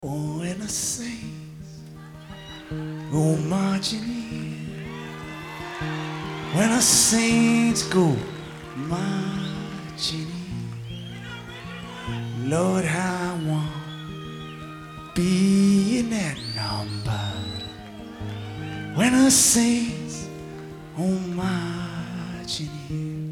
Oh, and the saints go marching in. When the saints go marching in, Lord, how I want to be in that number. When the saints go marching in.